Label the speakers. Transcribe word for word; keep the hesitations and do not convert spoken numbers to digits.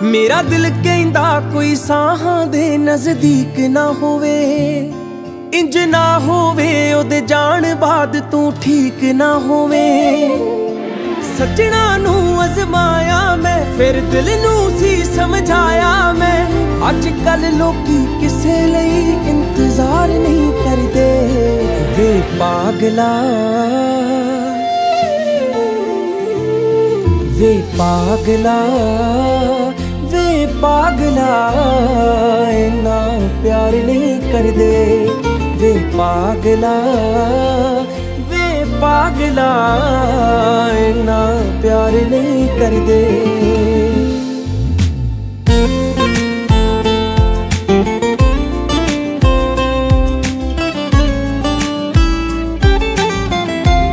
Speaker 1: मेरा दिल कहंदा कोई साहां दे नजदीक ना होवे, इंज ना होवे ओदे जान बाद तू ठीक ना होवे। सजना नू अजमाया मैं फिर दिल नू सी समझाया मैं, अज कल लोकी किसे लई इंतजार नहीं करदे। वे पागला वे पागला वे पागला इन्ना प्यार नहीं करदे। वे पागला वे पागला